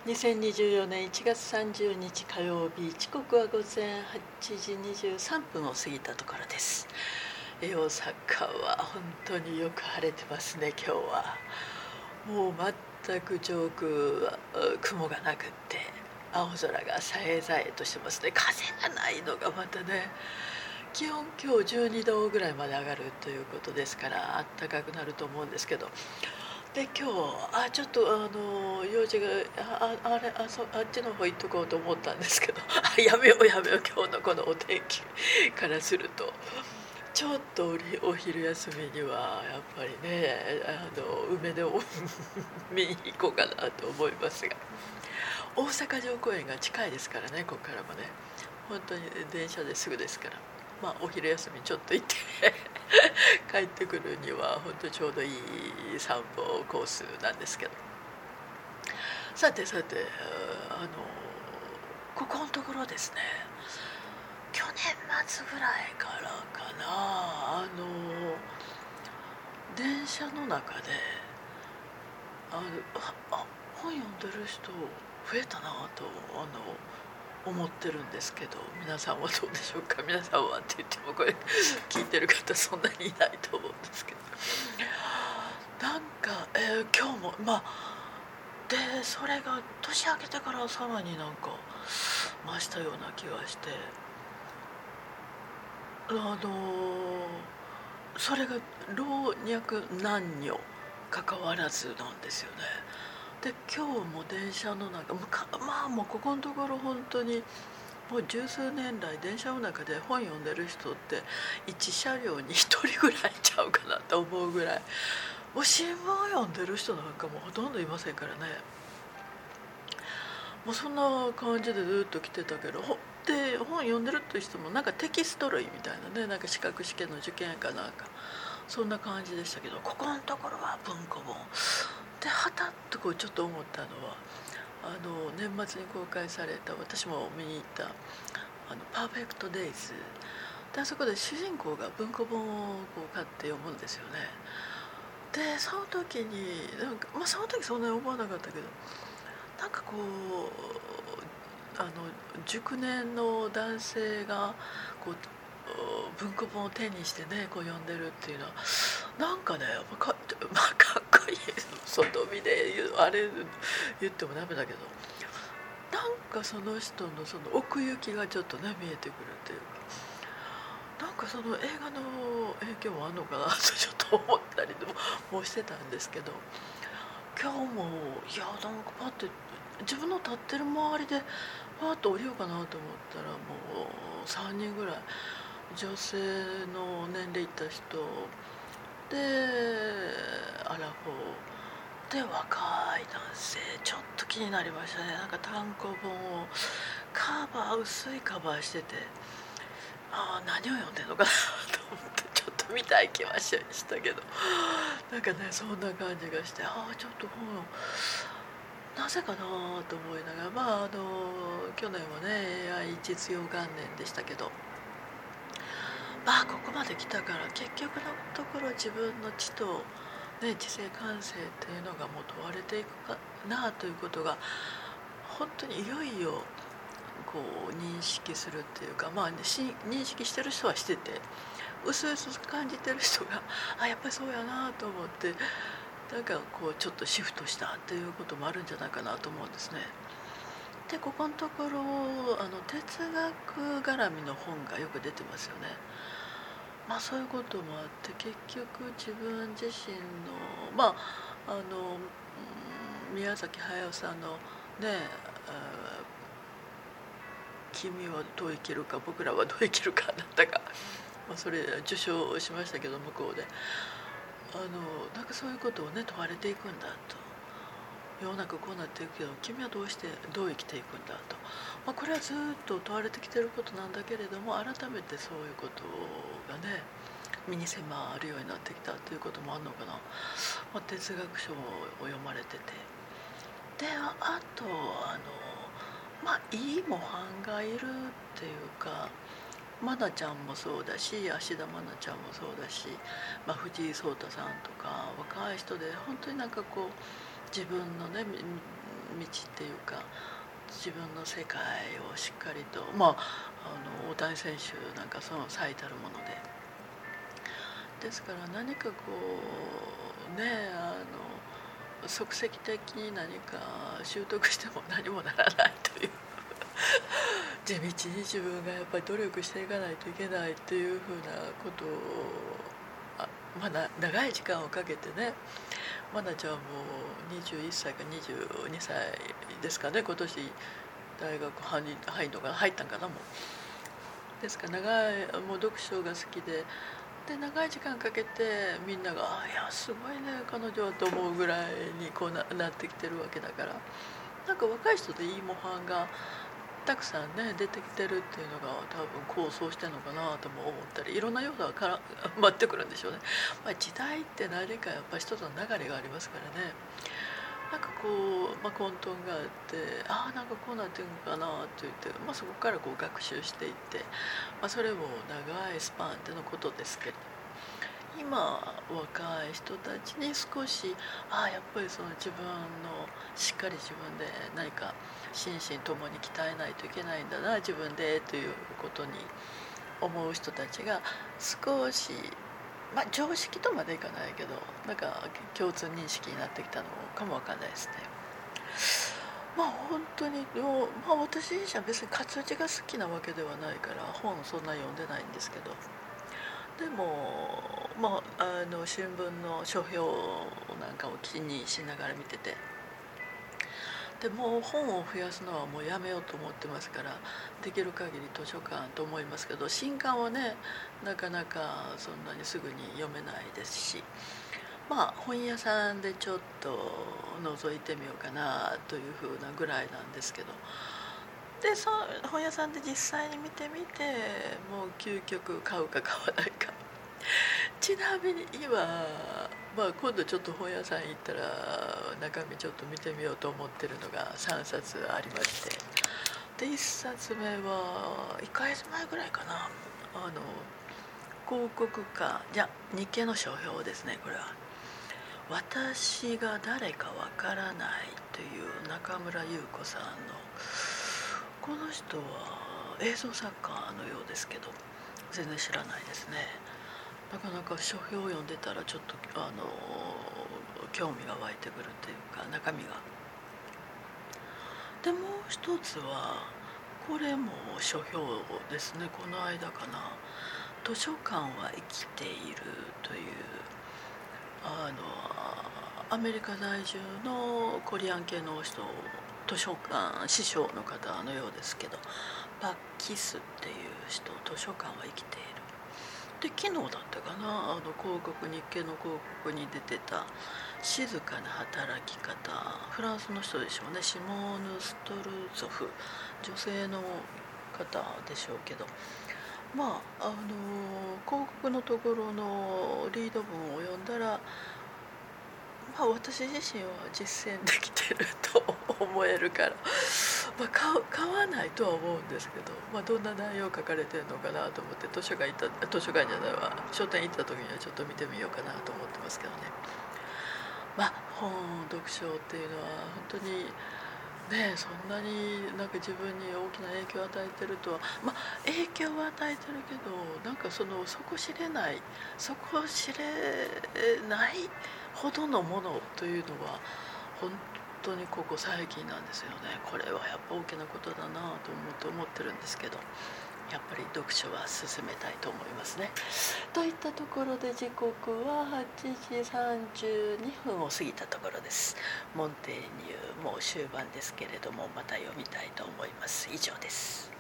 2024年1月30日火曜日、時刻は午前8時23分を過ぎたところです。大阪は本当によく晴れてますね。今日はもう全く上空は雲がなくって青空がさえざえとしてますね。風がないのがまたね、気温今日12度ぐらいまで上がるということですから、暖かくなると思うんですけど、で今日ちょっと用事があっちの方行っとこうと思ったんですけどやめようやめよう、今日のこのお天気からするとちょっとお昼休みにはやっぱりね、梅でも見に行こうかなと思いますが、大阪城公園が近いですからね、ここからもね本当に電車ですぐですから、お昼休みちょっと行って帰ってくるには本当ちょうどいい散歩コースなんですけど、さてさて、ここのところですね、去年末ぐらいからかな、電車の中であ本読んでる人増えたなと思ってるんですけど、皆さんはどうでしょうか。皆さんはって言ってもこれ聞いてる方そんなにいないと思うんですけど、なんか、今日もでそれが年明けてからさらになんか増したような気がして、それが老若男女関わらずなんですよね。で今日も電車の中もうここのところ本当にもう十数年来電車の中で本読んでる人って1車両に1人ぐらいちゃうかなと思うぐらい、もう新聞読んでる人なんかもほとんどいませんからね。もうそんな感じでずっと来てたけど、で本読んでるって人もなんかテキスト類みたいなね、なんか資格試験の受験かなんかそんな感じでしたけど、ここのところは文庫本で、はたっとこうちょっと思ったのは、年末に公開された、私も見に行ったパーフェクトデイズで、あそこで主人公が文庫本をこう買って読むんですよね。でその時になんか、その時そんなに思わなかったけど、なんかこう熟年の男性がこう文庫本を手にしてねこう読んでるっていうのはなんかね、かっこいい、外見で言ってもダメだけど、なんかその人のその奥行きがちょっとね見えてくるっていうか、なんかその映画の影響もあるのかなとちょっと思ったりもしてたんですけど、今日もいやなんかパッて自分の立ってる周りでパッと降りようかなと思ったら、もう3人ぐらい女性の年齢いった人で、アラフォーで若い男性、ちょっと気になりましたね。なんか単行本を薄いカバーしてて、何を読んでんのかなと思ってちょっと見たい気はしたけど、なんかねそんな感じがして、ちょっと本なぜかなと思いながら、去年はね AI 実用元年でしたけど、ここまで来たから結局のところ自分の知と、ね、知性感性っていうのがもう問われていくかなということが本当にいよいよこう認識するっていうか、認識してる人はしてて、薄々感じてる人がやっぱりそうやなと思って、なんかこうちょっとシフトしたっていうこともあるんじゃないかなと思うんですね。でここのところ哲学絡みの本がよく出てますよね。そういうこともあって結局自分自身のあの宮崎駿さんのね君はどう生きるか僕らはどう生きるかだったか、それ受賞しましたけど向こうで、なんかそういうことをね問われていくんだと。世の中こうなっていくけど君はどう生きていくんだと、これはずっと問われてきてることなんだけれども、改めてそういうことがね身に迫るようになってきたということもあるのかな。哲学書を読まれてて、であといい模範がいるっていうか、愛菜ちゃんもそうだし芦田愛菜ちゃんもそうだし、藤井聡太さんとか若い人で本当になんかこう自分のねっていうか、自分の世界をしっかりと、大谷選手なんかその最たるもので、ですから何かこうね、即席的に何か習得しても何もならないという地道に自分がやっぱり努力していかないといけないというふうなことを、長い時間をかけてね、まだじゃあもう21歳か22歳ですかね、今年大学入ったんかな、もうですからもう読書が好きで、長い時間かけてみんなが「いやすごいね彼女は」と思うぐらいにこうなってきてるわけだから、なんか若い人でいい模範がたくさんね出てきてるっていうのが多分構想してるのかなとも思ったり、いろんな要素が待ってくるんでしょうね。時代って何かやっぱり一つの流れがありますからね。なんかこう、混沌があって、なんかこうなってるのかなと言って、そこからこう学習していって、それも長いスパンでのことですけれど、今若い人たちに少しやっぱりその自分のしっかり自分で何か心身ともに鍛えないといけないんだな自分でということに思う人たちが少し、常識とまでいかないけどなんか共通認識になってきたのかもわかんないですね。本当に私自身は別に活字が好きなわけではないから本そんな読んでないんですけど、でも新聞の書評なんかを気にしながら見てて、でもう本を増やすのはもうやめようと思ってますから、できる限り図書館と思いますけど、新刊はねなかなかそんなにすぐに読めないですし、本屋さんでちょっと覗いてみようかなというふうなぐらいなんですけど、でその本屋さんで実際に見てみてもう究極買うか買わないかちなみに今、今度ちょっと本屋さん行ったら中身ちょっと見てみようと思ってるのが3冊ありまして、で1冊目は1ヶ月前ぐらいかな、広告家日経の書評ですね。これは私が誰かわからないという中村優子さんの、この人は映像作家のようですけど全然知らないですね。なかなか書評を読んでたらちょっと興味が湧いてくるというか中身が。でもう一つはこれも書評ですね。この間かな、図書館は生きているというアメリカ在住のコリアン系の人、図書館師匠の方のようですけど、バッキスっていう人、図書館は生きているで、昨日だったかな、日系の広告に出てた静かな働き方、フランスの人でしょうね、シモーヌ・ストルゾフ、女性の方でしょうけど、広告のところのリード文を読んだら、私自身は実践できてると思えるから、買わないとは思うんですけど、どんな内容書かれてるのかなと思って図書館じゃないわ、書店行った時にはちょっと見てみようかなと思ってますけどね。読書っていうのは本当にね、そんなになんか自分に大きな影響を与えてるとは、影響を与えてるけど、なんか底知れないほどのものというのは本当にここ最近なんですよね。これはやっぱ大きなことだなと思ってるんですけど、やっぱり読書は進めたいと思いますね。といったところで時刻は8時32分を過ぎたところです。モンテーニュもう終盤ですけれども、また読みたいと思います。以上です。